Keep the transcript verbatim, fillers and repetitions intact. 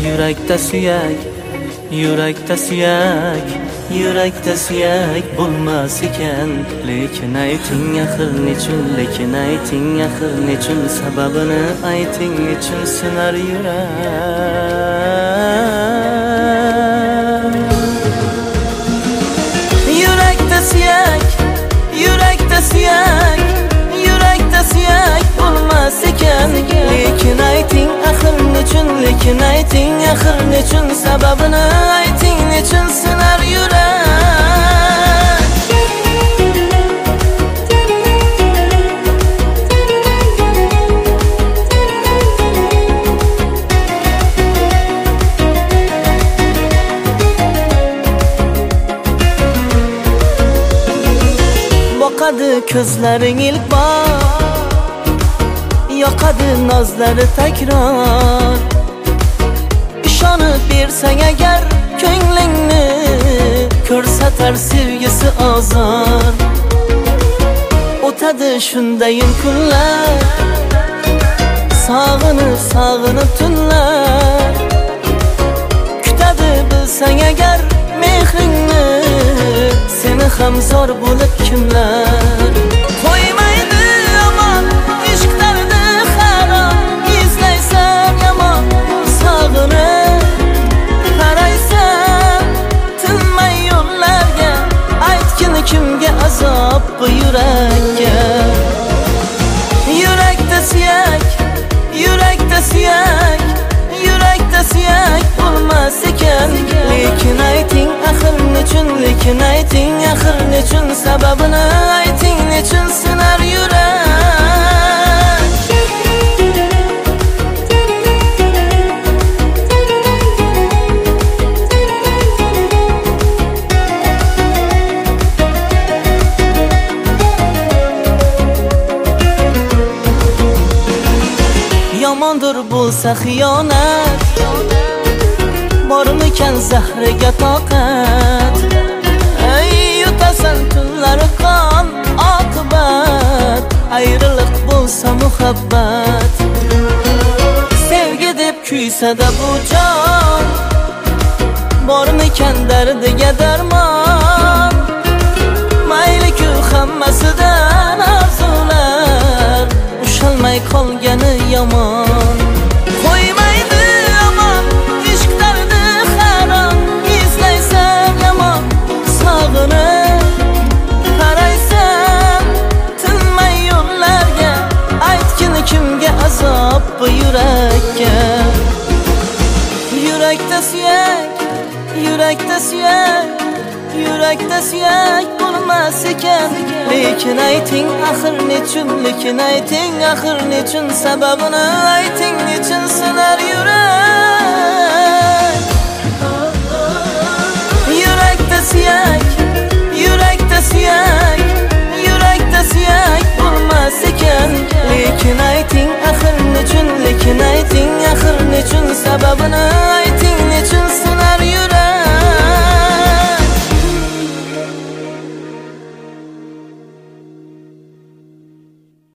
Yurakda suyak, yurakda suyak, yurakda suyak bo'lmas ekan. Lekin ayting axir nechun, lekin ayting axir nechun, sababini ayting nechun sinar yurak. Yurakda suyak, yurakda suyak, yurakda suyak bo'lmas ekan. Lekin ayting axir nechun, lekin ayting axir nechun, sababini ayting nechun sinar yurak. Boqadi ko'zlaring ilk bor, yoqadi nozlari takror. Ishonib bersang agar ko'nglingni, ko'rsatar sevgisi ozor. O'tadi shundayin kunlar, sog'inib sog'inib tunlar. Kutadi bilsang agar mehringni, seni ham zor bo'lib kimlar. Qo'ymaydi yomon ishq dardi harom, izlaysan yomon sog'inib. Qaraysan tinmay yo'llarga, aytgin kimga azob bu yurakka. Yurakda suyak, yurakda suyak, yurakda suyak bo'lmas ekan. Lekin ayting axir nechun, lekin ayting axir nechun, sababini ayting nechun sinar yurak. Yomondir bo'lsa xiyonat, bormikan zahriga toqat. Ey yutasan tunlari qon oqibat, ayriliq bo'lsa muhabbat. Sevgi deb kuysa-da bu jon, bormikan dardiga darmon. Mayli-ku hammasidan orzular, ushalmay qolgani yomon. Qo'ymaydi yomon ishq dardi harom, izlaysan yomon sog'inib. Qaraysan tinmay yo'llarga, aytgin kimga azob bu yurakka. Yurakda suyak, yurakda suyak, yurakda suyak bo'lmas ekan. Lekin ayting axir nechun, lekin ayting axir nechun, sababini ayting nechun sinar yurak. Yurakda suyak, yurakda suyak, yurakda suyak bo'lmas ekan.